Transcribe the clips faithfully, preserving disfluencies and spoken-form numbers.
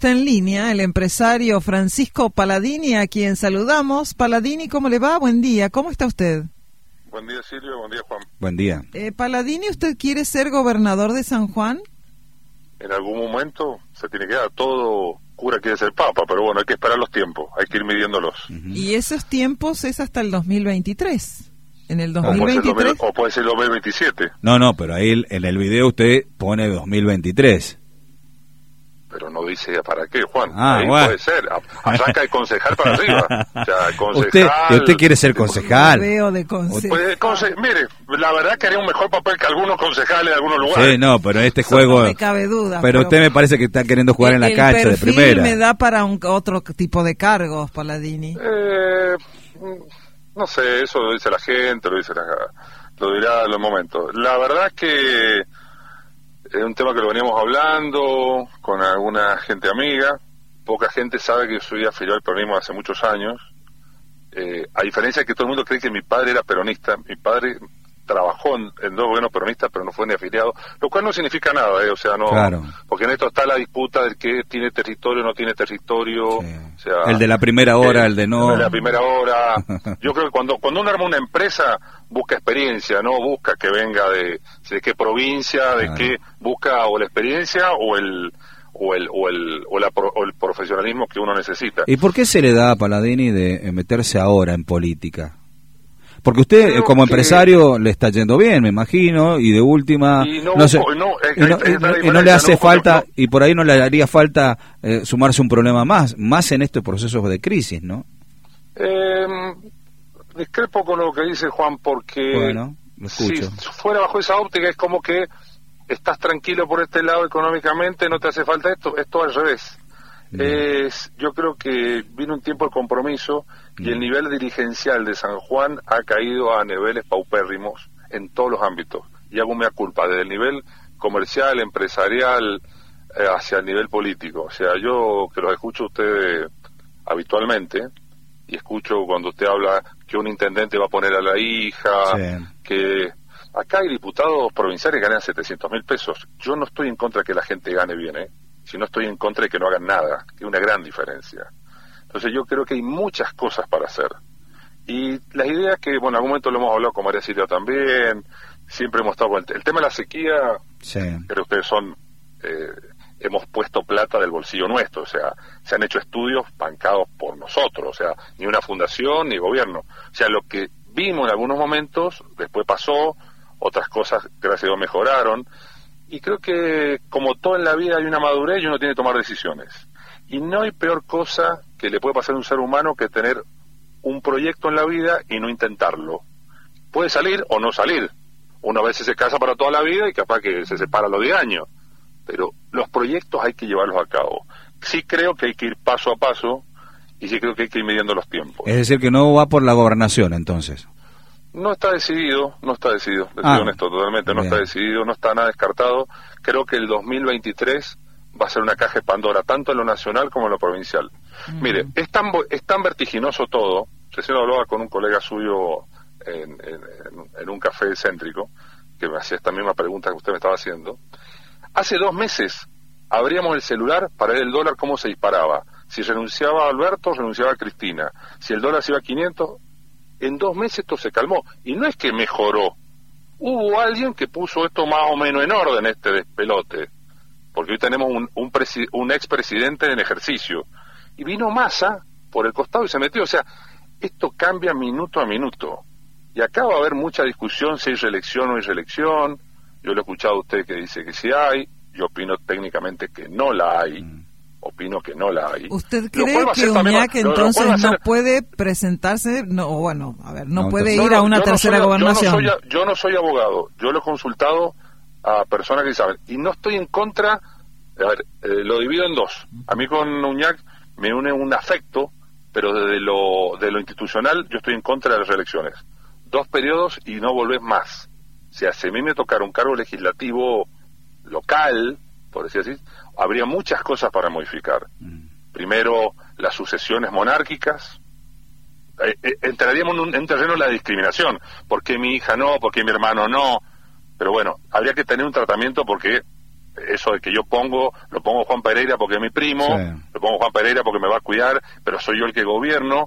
está en línea el empresario Francisco Palladini, a quien saludamos. Palladini, ¿cómo le va? Buen día, ¿cómo está usted? Buen día, Silvio, buen día, Juan. Buen día. Eh, Palladini, ¿usted quiere ser gobernador de San Juan? En algún momento se tiene que dar, todo cura quiere ser papa, pero bueno, hay que esperar los tiempos, hay que ir midiéndolos. Uh-huh. Y esos tiempos es hasta el dos mil veintitrés. En el dos O mil puede, ser veintitrés. dos mil, o puede ser dos mil veintisiete. No, no, pero ahí en el video usted pone dos mil veintitrés. Pero no dice para qué, Juan. Ah, ahí bueno. puede ser. Arranca de concejal para arriba. O sea, concejal. Usted, usted quiere ser concejal. Veo de concejal. Pues, conse mire, la verdad que haría un mejor papel que algunos concejales de algunos lugares. Sí, no, pero en este juego. No me cabe duda. Pero, pero usted me parece que está queriendo jugar el, en la cancha de perfil primera. me da para un otro tipo de cargos, Palladini. Eh, no sé, eso lo dice la gente, lo dice la, lo dirá en los momentos. La verdad es que es un tema que lo veníamos hablando con alguna gente amiga. Poca gente sabe que yo soy afiliado al peronismo hace muchos años. Eh, a diferencia de que todo el mundo cree que mi padre era peronista, mi padre trabajó en, en dos gobiernos peronistas, pero no fue ni afiliado, lo cual no significa nada, eh, o sea, no, claro. Porque en esto está la disputa del que tiene territorio o no tiene territorio, Sí. o sea, el de la primera hora, eh, el de no. El de la primera hora. Yo creo que cuando cuando uno arma una empresa busca experiencia, no busca que venga de, de qué provincia, de claro. qué busca o la experiencia o el o el o el o, la, o el profesionalismo que uno necesita. ¿Y por qué se le da a Palladini de meterse ahora en política? Porque usted, Creo como que... empresario, le está yendo bien, me imagino, y de última... Y no, no, sé, busco, no, es, y no, es, es y no le hace no, falta, no. y por ahí no le haría falta eh, sumarse un problema más, más en estos procesos de crisis, ¿no? Eh, discrepo con lo que dice Juan, porque bueno, lo escucho. si fuera bajo esa óptica es como que estás tranquilo por este lado económicamente, no te hace falta esto, esto al revés. Es, yo creo que vino un tiempo de compromiso y el nivel dirigencial de San Juan ha caído a niveles paupérrimos en todos los ámbitos, y hago mea culpa, desde el nivel comercial, empresarial, eh, hacia el nivel político. O sea, yo que los escucho a ustedes habitualmente, y escucho cuando usted habla que un intendente va a poner a la hija, Sí. que acá hay diputados provinciales que ganan setecientos mil pesos. Yo no estoy en contra de que la gente gane bien, ¿eh? Si no estoy en contra de que no hagan nada, que es una gran diferencia. Entonces yo creo que hay muchas cosas para hacer. Y las ideas que, bueno, en algún momento lo hemos hablado con María Silvia también, siempre hemos estado con el, el tema de la sequía, Sí. pero ustedes son, eh, hemos puesto plata del bolsillo nuestro, o sea, se han hecho estudios bancados por nosotros, o sea, ni una fundación ni gobierno. O sea, lo que vimos en algunos momentos, después pasó, otras cosas, gracias a Dios, mejoraron. Y creo que, como todo en la vida, hay una madurez y uno tiene que tomar decisiones. Y no hay peor cosa que le puede pasar a un ser humano que tener un proyecto en la vida y no intentarlo. Puede salir o no salir. Uno a veces se casa para toda la vida y capaz que se separa a los diez años. Pero los proyectos hay que llevarlos a cabo. Sí creo que hay que ir paso a paso y sí creo que hay que ir midiendo los tiempos. Es decir, que no va por la gobernación, entonces. No está decidido, no está decidido, le Ah, soy honesto, totalmente, no bien. está decidido, no está nada descartado. Creo que el dos mil veintitrés va a ser una caja de Pandora, tanto en lo nacional como en lo provincial. Uh-huh. Mire, es tan, es tan vertiginoso todo, recién hablaba con un colega suyo en, en, en un café céntrico, que me hacía esta misma pregunta que usted me estaba haciendo. Hace dos meses abríamos el celular para ver el dólar cómo se disparaba. Si renunciaba a Alberto, renunciaba a Cristina. Si el dólar se iba a quinientos... En dos meses esto se calmó, y no es que mejoró, hubo alguien que puso esto más o menos en orden, este despelote, porque hoy tenemos un, un, presi- un expresidente en ejercicio, y vino Massa por el costado y se metió. O sea, esto cambia minuto a minuto, y acá va a haber mucha discusión si hay reelección o no hay reelección. Yo lo he escuchado a usted que dice que sí hay, yo opino técnicamente que no la hay. Mm. Opino que no la hay. ¿Usted cree que Uñac entonces no ser... puede presentarse, no, bueno, a ver, no, no puede ir no, a una no tercera no soy, gobernación? Yo no, soy, yo no soy abogado, yo lo he consultado a personas que saben, y no estoy en contra, a ver, eh, lo divido en dos. A mí con Uñac me une un afecto, pero desde lo, de lo institucional yo estoy en contra de las reelecciones. Dos periodos y no volvés más. O sea, si a mí me tocara un cargo legislativo local, por decir así, habría muchas cosas para modificar. Mm. Primero, las sucesiones monárquicas. Eh, eh, entraríamos en un, en un terreno de la discriminación. ¿Por qué mi hija no? ¿Por qué mi hermano no? Pero bueno, habría que tener un tratamiento porque eso de que yo pongo, lo pongo Juan Pereira porque es mi primo, sí. lo pongo Juan Pereira porque me va a cuidar, pero soy yo el que gobierno.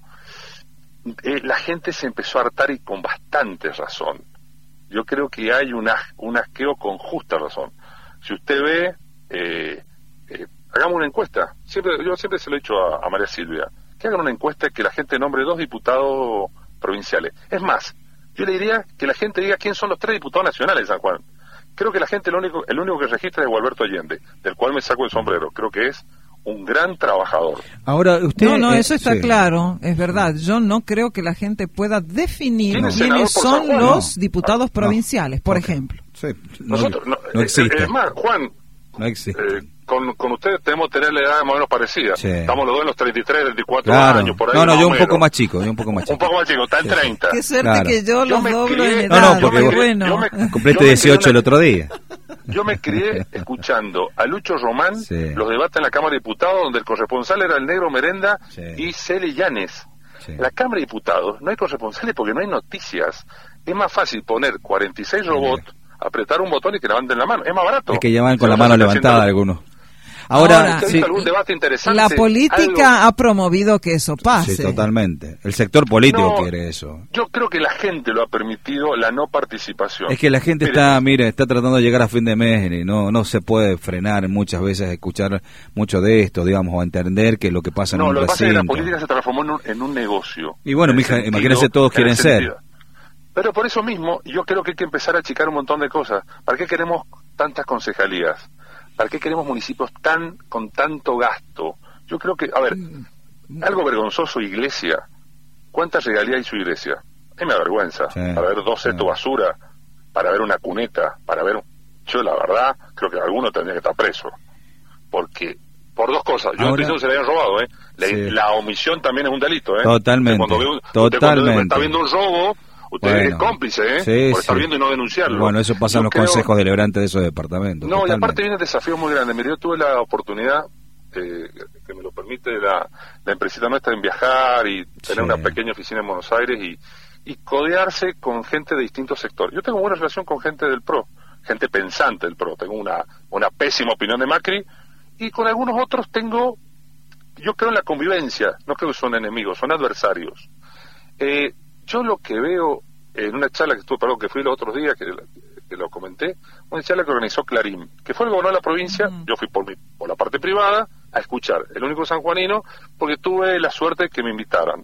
Eh, la gente se empezó a hartar y con bastante razón. Yo creo que hay un, as, un asqueo con justa razón. Si usted ve, eh, eh, hagamos una encuesta. Siempre, yo siempre se lo he dicho a, a María Silvia, que hagan una encuesta que la gente nombre dos diputados provinciales. Es más, yo le diría que la gente diga quién son los tres diputados nacionales de San Juan. Creo que la gente lo único, el único que registra es Gualberto Allende, del cual me saco el sombrero. Creo que es un gran trabajador. Ahora usted no, no, eh, eso está sí. claro, es verdad. Yo no creo que la gente pueda definir quiénes son los no, diputados no, provinciales, por okay. ejemplo. Sí, no, Nosotros, no, no existe. Es más, Juan, no existe. Eh, con, con usted tenemos que tener la edad más o menos parecida. Sí. Estamos los dos en los treinta y tres, treinta y cuatro claro. años, por ahí. No, no, yo un menos. poco más chico, yo un poco más chico. Un poco más chico, está en treinta. Qué suerte claro. que yo los yo doblo crié, en edad. No, no, porque vos bueno. me, cumpliste dieciocho el otro día. Yo me crié escuchando a Lucho Román, sí. los debates en la Cámara de Diputados, donde el corresponsal era el Negro Merenda sí. y Cele Llanes. Sí. En la Cámara de Diputados no hay corresponsales porque no hay noticias. Es más fácil poner cuarenta y seis robots, sí. apretar un botón y que levanten la mano. Es más barato. Es que llaman con la mano levantada algunos. Ahora, Ahora sí, algún debate interesante, la política algo... ha promovido que eso pase. Sí, totalmente. El sector político no, quiere eso. Yo creo que la gente lo ha permitido, la no participación. Es que la gente mire, está, mire, está tratando de llegar a fin de mes y no no se puede frenar muchas veces a escuchar mucho de esto, digamos, o a entender que lo que pasa en no, un lo que recinto. pasa es que la política se transformó en un, en un negocio. Y bueno, mija, sentido, imagínense, todos quieren ser. Pero por eso mismo, yo creo que hay que empezar a achicar un montón de cosas. ¿Para qué queremos tantas concejalías? ¿Para qué queremos municipios tan con tanto gasto? Yo creo que, a ver, algo vergonzoso, iglesia. ¿Cuántas regalías hay su iglesia? A mí me avergüenza. Sí, para ver dos setos sí. basura, para ver una cuneta, para ver... Yo, la verdad, creo que alguno tendría que estar preso. Porque, por dos cosas. Yo no pienso que se le hayan robado, ¿eh? La, sí. la omisión también es un delito, ¿eh? Totalmente. Cuando ve un, Totalmente. Usted cuando está viendo un robo... Usted bueno, es cómplice, ¿eh? Sí, por estar sí. viendo y no denunciarlo. Bueno, eso pasa yo en los creo... consejos deliberantes de esos departamentos. No, totalmente. y aparte viene un desafío muy grande. Mire, yo tuve la oportunidad, eh, que me lo permite la, la empresita nuestra, en viajar y tener sí. una pequeña oficina en Buenos Aires y, y codearse con gente de distintos sectores. Yo tengo buena relación con gente del P R O, gente pensante del P R O. Tengo una, una pésima opinión de Macri y con algunos otros tengo, yo creo en la convivencia. No creo que son enemigos, son adversarios. Eh, yo lo que veo en una charla que estuve, perdón, que fui los otros días, que, que lo comenté, una charla que organizó Clarín, que fue el gobernador de la provincia, uh-huh. yo fui por mi, por la parte privada a escuchar, el único sanjuanino, porque tuve la suerte de que me invitaran.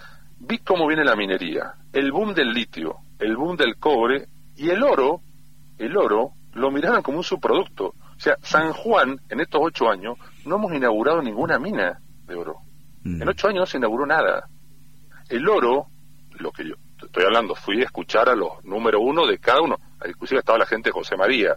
Vi cómo viene la minería, el boom del litio, el boom del cobre, y el oro, el oro, lo miraban como un subproducto. O sea, San Juan, en estos ocho años, no hemos inaugurado ninguna mina de oro. Uh-huh. En ocho años no se inauguró nada. El oro, lo que yo estoy hablando, fui a escuchar a los número uno de cada uno, inclusive estaba la gente de José María.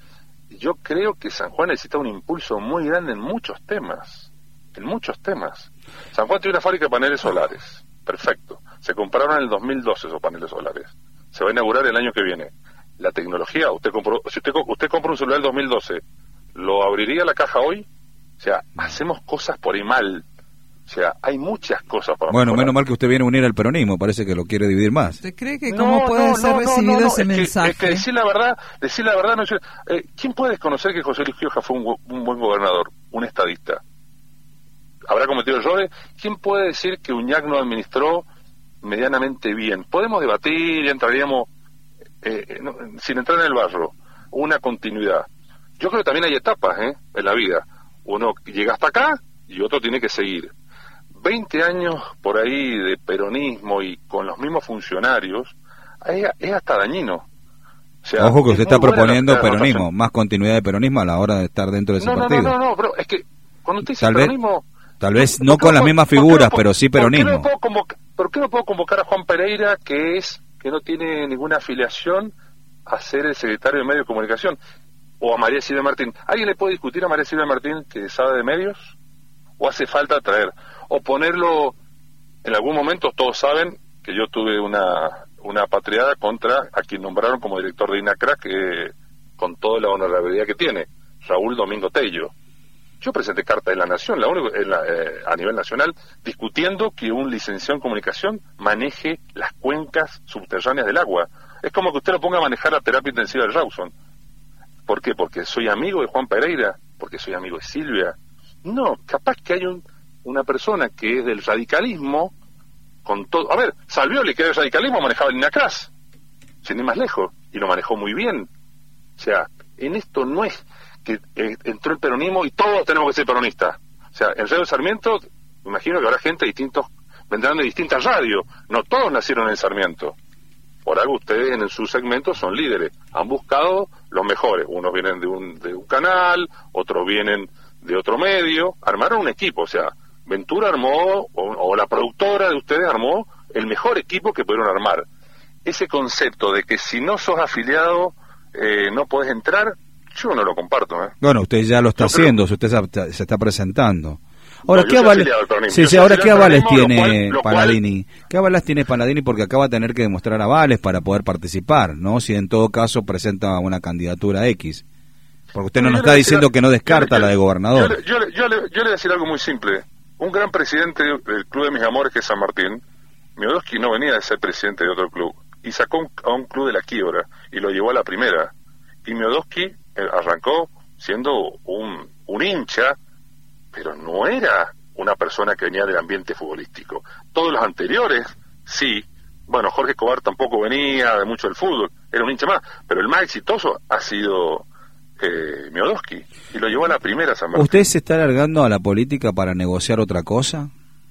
Yo creo que San Juan necesita un impulso muy grande en muchos temas, en muchos temas. San Juan tiene una fábrica de paneles solares, perfecto, se compraron en el dos mil doce esos paneles solares, se va a inaugurar el año que viene. La tecnología, usted compró, si usted, usted compra un celular del dos mil doce, ¿lo abriría la caja hoy? O sea, hacemos cosas por ahí mal. O sea, hay muchas cosas para Bueno, mejorar. menos mal que usted viene a unir al peronismo, parece que lo quiere dividir más. ¿Usted cree que cómo no, puede no, ser no, recibido no, no, ese es mensaje? Que, es que decir la verdad, decir la verdad, no es, eh, ¿quién puede desconocer que José Luis Gioja fue un, un buen gobernador, un estadista? ¿Habrá cometido errores? ¿Quién puede decir que Uñac no administró medianamente bien? Podemos debatir y entraríamos, eh, no, sin entrar en el barro, una continuidad. Yo creo que también hay etapas, ¿eh? en la vida. Uno llega hasta acá y otro tiene que seguir. veinte años por ahí de peronismo y con los mismos funcionarios, es, es hasta dañino. O sea, ojo que usted está proponiendo peronismo, rotación. Más continuidad de peronismo a la hora de estar dentro de ese no, partido. No, no, no, no, pero es que cuando usted dice tal peronismo... Vez, tal vez no con las mismas figuras, pero sí peronismo. ¿Por qué, no convocar, ¿Por qué no puedo convocar a Juan Pereira, que es que no tiene ninguna afiliación, a ser el secretario de Medios de Comunicación? O a María Silvia Martín. ¿Alguien le puede discutir a María Silvia Martín que sabe de medios? ¿O hace falta traer? O ponerlo, en algún momento todos saben que yo tuve una una patriada contra a quien nombraron como director de INACRA, que con toda la honorabilidad que tiene, Raúl Domingo Tello. Yo presenté carta en La Nación, la única, en la, eh, a nivel nacional, discutiendo que un licenciado en comunicación maneje las cuencas subterráneas del agua. Es como que usted lo ponga a manejar la terapia intensiva del Rawson. ¿Por qué? ¿Porque soy amigo de Juan Pereira? ¿Porque soy amigo de Silvia? No, capaz que hay un, una persona que es del radicalismo, con todo... A ver, Salvioli, que era del radicalismo, manejaba el INACRAS, sin ir más lejos, y lo manejó muy bien. O sea, en esto no es que eh, entró el peronismo y todos tenemos que ser peronistas. O sea, en Radio Sarmiento, imagino que habrá gente de distintos, vendrán de distintas radios, no todos nacieron en Sarmiento. Por algo ustedes en su segmento son líderes, han buscado los mejores, unos vienen de un, de un canal, otros vienen de otro medio, armaron un equipo, o sea, Ventura armó, o, o la productora de ustedes armó el mejor equipo que pudieron armar. Ese concepto de que si no sos afiliado eh, no podés entrar, yo no lo comparto. ¿eh? Bueno, usted ya lo está yo haciendo, creo... usted se está presentando. Ahora, no, ¿qué avales, sí, sí, ahora, ¿qué avales tiene cual, lo Paladini? Cual... ¿Qué avales tiene Paladini? Porque acaba de tener que demostrar avales para poder participar, ¿no? Si en todo caso presenta una candidatura X. Porque usted no nos está diciendo que no descarta la de gobernador. Yo, yo, yo, yo, yo le voy a decir algo muy simple. Un gran presidente del club de mis amores, que es San Martín, Miodowski no venía de ser presidente de otro club, y sacó un, a un club de la quiebra, y lo llevó a la primera. Y Miodowski eh, arrancó siendo un, un hincha, pero no era una persona que venía del ambiente futbolístico. Todos los anteriores, sí. Bueno, Jorge Escobar tampoco venía de mucho del fútbol, era un hincha más, pero el más exitoso ha sido eh, Miodowski, y lo llevó a la primera San Martín. ¿Usted se está alargando a la política para negociar otra cosa?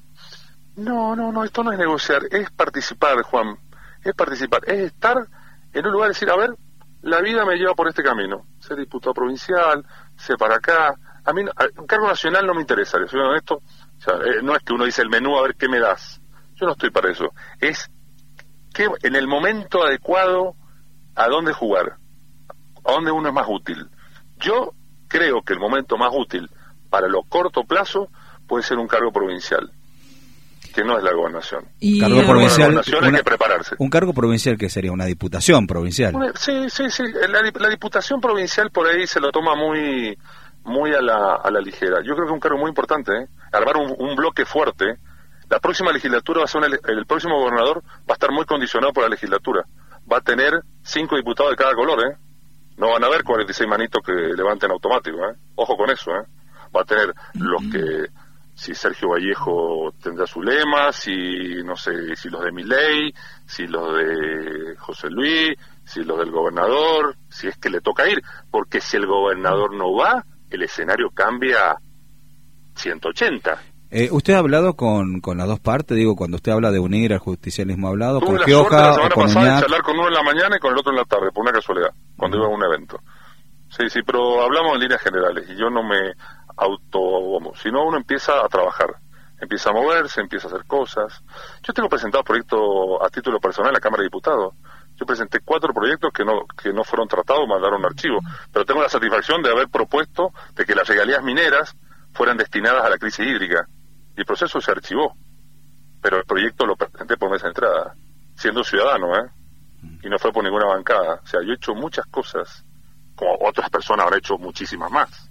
No, no, no, esto no es negociar, es participar, Juan, es participar, es estar en un lugar y decir, a ver, la vida me lleva por este camino, ser diputado provincial, ser para acá. A mí, un cargo nacional no me interesa, le soy honesto. O sea, eh, no es que uno dice el menú, a ver qué me das. Yo no estoy para eso. Es que en el momento adecuado, a dónde jugar, a dónde uno es más útil. Yo creo que el momento más útil para lo corto plazo puede ser un cargo provincial, que no es la gobernación. Y cargo uh, provincial, la gobernación una, hay que prepararse. Un cargo provincial que sería una diputación provincial. Una, sí, sí, sí. La, la diputación provincial por ahí se lo toma muy... muy a la, a la ligera. Yo creo que es un cargo muy importante, ¿eh? Armar un, un bloque fuerte. La próxima legislatura va a ser una, el próximo gobernador va a estar muy condicionado por la legislatura. Va a tener cinco diputados de cada color, ¿eh? No van a haber cuarenta y seis manitos que levanten automático, ¿eh? Ojo con eso, ¿eh? Va a tener los que, si Sergio Vallejo tendrá su lema, si, no sé, si los de Milei, si los de José Luis, si los del gobernador, si es que le toca ir, porque si el gobernador no va, el escenario cambia ciento ochenta. Eh, ¿Usted ha hablado con, con las dos partes? Digo, cuando usted habla de unir al justicialismo, ¿ha hablado Tuve con Gioja la o semana con pasada Uñac? de charlar con uno en la mañana y con el otro en la tarde, por una casualidad, cuando uh-huh. iba a un evento. Sí, sí, pero hablamos en líneas generales y yo no me auto... sino uno empieza a trabajar, empieza a moverse, empieza a hacer cosas. Yo tengo presentado proyectos a título personal en la Cámara de Diputados. Yo presenté cuatro proyectos que no que no fueron tratados, mandaron un archivo, pero tengo la satisfacción de haber propuesto de que las regalías mineras fueran destinadas a la crisis hídrica, y el proceso se archivó, pero el proyecto lo presenté por mesa de entrada, siendo ciudadano, ¿eh? Y no fue por ninguna bancada. O sea, yo he hecho muchas cosas, como otras personas habrán hecho muchísimas más,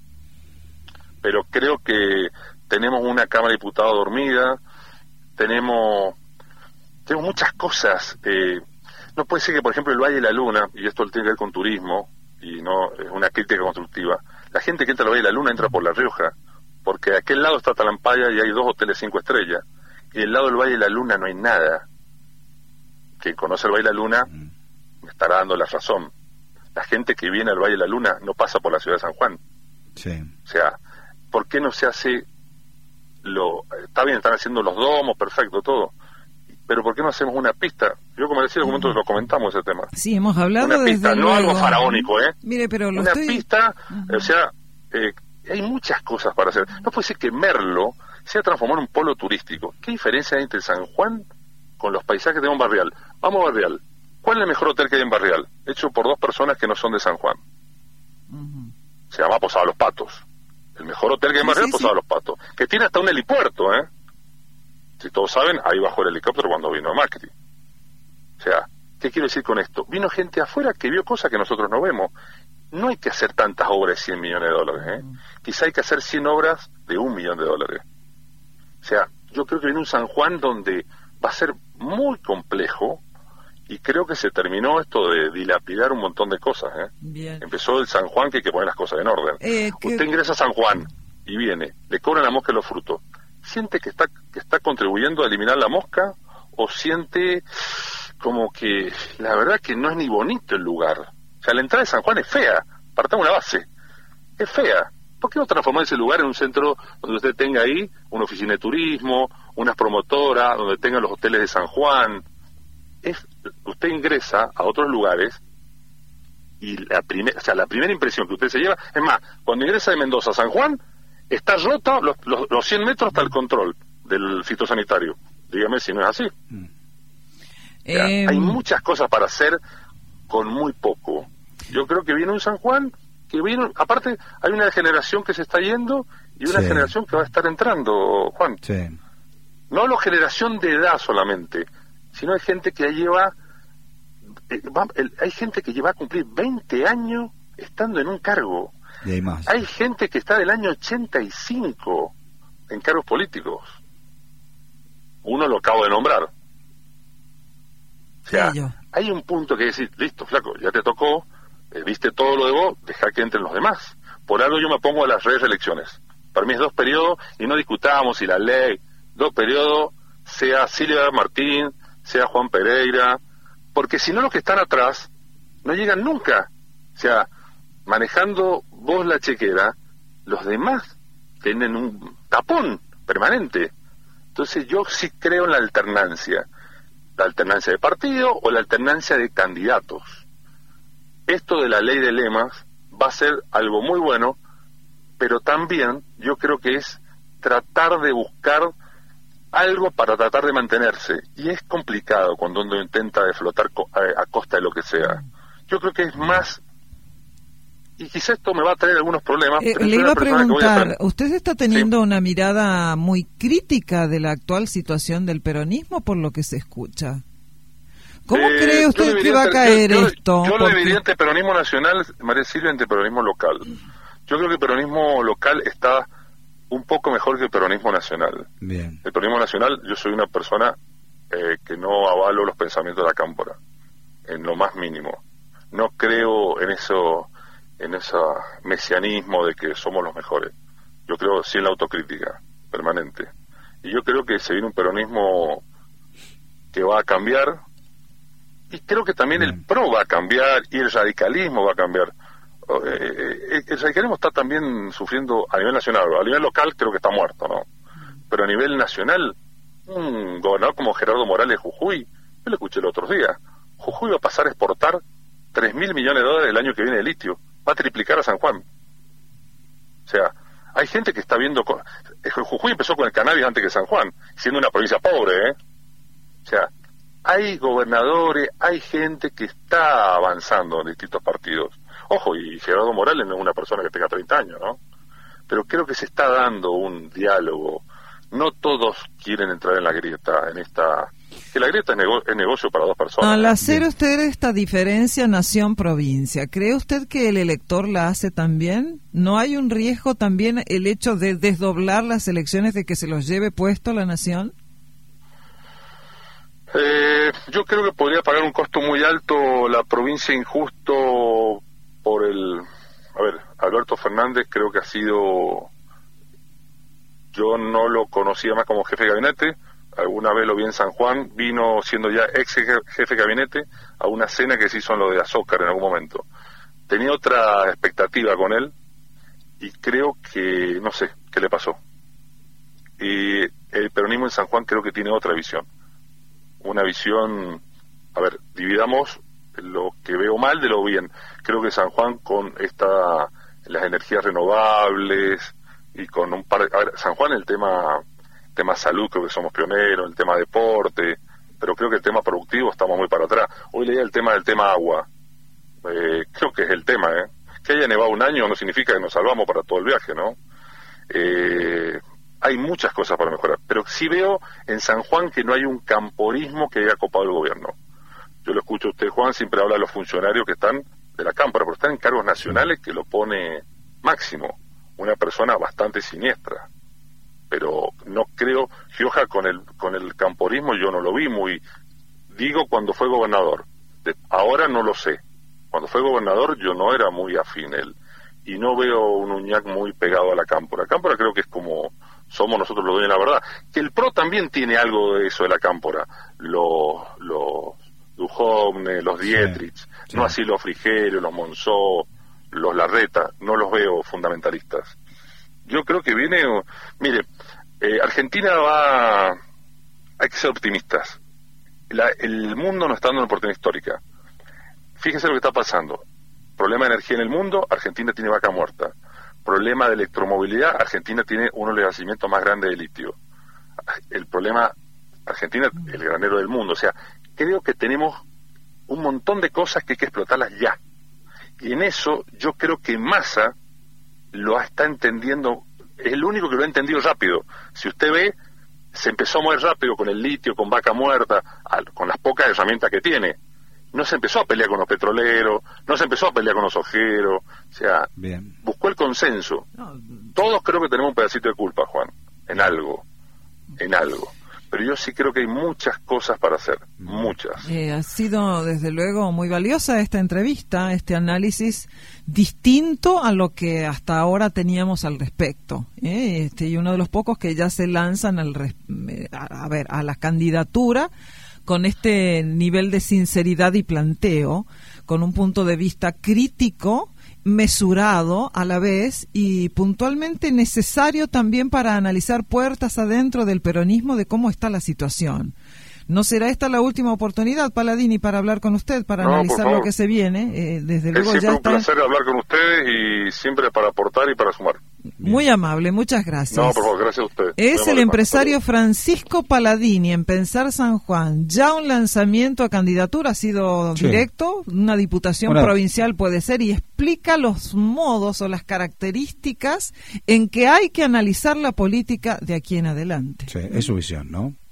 pero creo que tenemos una Cámara de Diputados dormida, tenemos, tenemos muchas cosas. eh, No puede ser que, por ejemplo, el Valle de la Luna, y esto tiene que ver con turismo, y no es una crítica constructiva, la gente que entra al Valle de la Luna entra por La Rioja, porque de aquel lado está Talampaya y hay dos hoteles cinco estrellas, y del lado del Valle de la Luna no hay nada. Quien conoce el Valle de la Luna me estará dando la razón. La gente que viene al Valle de la Luna no pasa por la ciudad de San Juan. Sí. O sea, ¿por qué no se hace lo... Está bien, están haciendo los domos, perfecto, todo, pero ¿por qué no hacemos una pista? Yo, como decía, en algún momento lo comentamos ese tema. Sí, hemos hablado una pista, desde no luego. algo faraónico, ¿eh? Mire, pero lo una estoy... pista, uh-huh. o sea, eh, hay muchas cosas para hacer. No puede ser que Merlo sea transformado en un polo turístico. ¿Qué diferencia hay entre San Juan con los paisajes de un Barrial? Vamos a Barrial. ¿Cuál es el mejor hotel que hay en Barrial? Hecho por dos personas que no son de San Juan. Uh-huh. Se llama Posada Los Patos. El mejor hotel que hay en Barrial, sí, sí, Posada sí. Los Patos. Que tiene hasta un helipuerto, ¿eh? Si todos saben, ahí bajó el helicóptero cuando vino Macri. O sea, ¿qué quiero decir con esto? Vino gente afuera que vio cosas que nosotros no vemos. No hay que hacer tantas obras de cien millones de dólares, ¿eh? Uh-huh. Quizá hay que hacer cien obras de un millón de dólares. O sea, yo creo que viene un San Juan donde va a ser muy complejo y creo que se terminó esto de dilapidar un montón de cosas, ¿eh? Bien. Empezó el San Juan, que hay que poner las cosas en orden. Eh, Usted que... ingresa a San Juan y viene, le cobran la mosca y los frutos. ¿Siente que está, que está contribuyendo a eliminar la mosca o siente como que la verdad que no es ni bonito el lugar? O sea, la entrada de San Juan es fea, partamos una base, es fea. ¿Por qué no transformar ese lugar en un centro donde usted tenga ahí una oficina de turismo, unas promotoras, donde tenga los hoteles de San Juan? Es, usted ingresa a otros lugares y la, primer, o sea, la primera impresión que usted se lleva, es más, cuando ingresa de Mendoza a San Juan, está rota los, los, los cien metros hasta el control del fitosanitario. Dígame si no es así. Eh... Ya, hay muchas cosas para hacer con muy poco. Yo creo que viene un San Juan que viene, aparte hay una generación que se está yendo y una sí. generación que va a estar entrando, Juan. Sí. No la generación de edad solamente, sino hay gente que ya lleva, eh, va, el, hay gente que lleva a cumplir veinte años estando en un cargo. Y hay más. Hay gente que está del año ochenta y cinco en cargos políticos. Uno lo acabo de nombrar. O sea, sí, hay un punto que decir, listo, flaco, ya te tocó, eh, viste todo lo de vos, deja que entren los demás. Por algo yo me pongo a las reelecciones. Para mí es dos periodos y no discutamos si la ley, dos periodos, sea Silvia Martín, sea Juan Pereira, porque si no los que están atrás no llegan nunca. O sea, manejando vos la chequera, los demás tienen un tapón permanente. Entonces yo sí creo en la alternancia, la alternancia de partido o la alternancia de candidatos. Esto de la ley de lemas va a ser algo muy bueno, pero también yo creo que es tratar de buscar algo para tratar de mantenerse, y es complicado cuando uno intenta de flotar a, a costa de lo que sea. Yo creo que es más, y quizás esto me va a traer algunos problemas. Eh, pero le iba a preguntar, a ¿usted está teniendo ¿Sí? una mirada muy crítica de la actual situación del peronismo por lo que se escucha? ¿Cómo eh, cree usted que va a caer yo, yo, esto? Yo lo Porque... dividiría entre peronismo nacional, María Silvia, entre peronismo local. Yo creo que el peronismo local está un poco mejor que el peronismo nacional. Bien. El peronismo nacional, yo soy una persona eh, que no avalo los pensamientos de la cámpora, en lo más mínimo. No creo en eso, en ese mesianismo de que somos los mejores. Yo creo sí en la autocrítica permanente. Y yo creo que se viene un peronismo que va a cambiar, y creo que también Bien. el PRO va a cambiar, y el radicalismo va a cambiar. El radicalismo está también sufriendo a nivel nacional, a nivel local creo que está muerto, ¿no? Pero a nivel nacional, un gobernador como Gerardo Morales de Jujuy, yo lo escuché el otro día, Jujuy va a pasar a exportar tres mil millones de dólares el año que viene de litio, va a triplicar a San Juan. O sea, hay gente que está viendo, Jujuy empezó con el cannabis antes que San Juan, siendo una provincia pobre, ¿eh? O sea, hay gobernadores, hay gente que está avanzando en distintos partidos. Ojo, y Gerardo Morales no es una persona que tenga treinta años, ¿no? Pero creo que se está dando un diálogo. No todos quieren entrar en la grieta, en esta... Que la grieta es, nego... es negocio para dos personas. Al hacer usted esta diferencia nación-provincia, ¿cree usted que el elector la hace también? ¿No hay un riesgo también el hecho de desdoblar las elecciones, de que se los lleve puesto la nación? Eh, yo creo que podría pagar un costo muy alto la provincia injusto por el... A ver, Alberto Fernández creo que ha sido... Yo no lo conocía más como jefe de gabinete, alguna vez lo vi en San Juan, vino siendo ya ex jefe de gabinete a una cena que se hizo en lo de Azócar en algún momento. Tenía otra expectativa con él y creo que, no sé, qué le pasó. Y el peronismo en San Juan creo que tiene otra visión. Una visión, a ver, dividamos lo que veo mal de lo bien. Creo que San Juan con esta, las energías renovables y con un par de, a ver, San Juan el tema, tema salud creo que somos pioneros, el tema deporte, pero creo que el tema productivo estamos muy para atrás. Hoy leía el tema del tema agua, eh, creo que es el tema, ¿eh? Que haya nevado un año no significa que nos salvamos para todo el viaje, ¿no? Eh, hay muchas cosas para mejorar, pero sí veo en San Juan que no hay un camporismo que haya copado el gobierno. Yo lo escucho a usted, Juan, siempre habla de los funcionarios que están de la Cámara, pero están en cargos nacionales que lo pone máximo, una persona bastante siniestra. Pero no creo, Gioja con el con el camporismo yo no lo vi muy digo cuando fue gobernador. De, ahora no lo sé. Cuando fue gobernador yo no era muy afín él. Y no veo un Uñac muy pegado a la Cámpora. Cámpora creo que es como somos nosotros los dueños de la verdad. Que el PRO también tiene algo de eso de la Cámpora. Los, los Duhovne, los Dietrich, sí, sí. No así los Frigerio, los Monzó, los Larreta, no los veo fundamentalistas. Yo creo que viene, mire, eh, Argentina va, hay que ser optimistas. La, el mundo nos está dando una oportunidad histórica. Fíjense lo que está pasando. Problema de energía en el mundo, Argentina tiene vaca muerta. Problema de electromovilidad, Argentina tiene uno de los yacimientos más grandes de litio. El problema, Argentina, el granero del mundo. O sea, creo que tenemos un montón de cosas que hay que explotarlas ya. Y en eso yo creo que Massa lo está entendiendo, es el único que lo ha entendido rápido. Si usted ve, se empezó a mover rápido con el litio, con vaca muerta, al, con las pocas herramientas que tiene. No se empezó a pelear con los petroleros, no se empezó a pelear con los ojeros, o sea, bien. Buscó el consenso. No. Todos creo que tenemos un pedacito de culpa, Juan, en algo, en algo. Pero yo sí creo que hay muchas cosas para hacer, muchas. Eh, ha sido, desde luego, muy valiosa esta entrevista, este análisis distinto a lo que hasta ahora teníamos al respecto. ¿eh? Este, y uno de los pocos que ya se lanzan al res, a, a ver, a la candidatura con este nivel de sinceridad y planteo, con un punto de vista crítico, mesurado a la vez y puntualmente necesario también para analizar puertas adentro del peronismo de cómo está la situación. ¿No será esta la última oportunidad, Palladini, para hablar con usted, para no, analizar lo que se viene? Eh, desde luego es siempre ya un está... placer hablar con ustedes y siempre para aportar y para sumar. Muy amable, muchas gracias. No, por favor, gracias a usted. Es el empresario Francisco Palladini en Pensar San Juan. Ya un lanzamiento a candidatura ha sido sí. directo, una diputación una... provincial puede ser, y explica los modos o las características en que hay que analizar la política de aquí en adelante. Sí, es su visión, ¿no?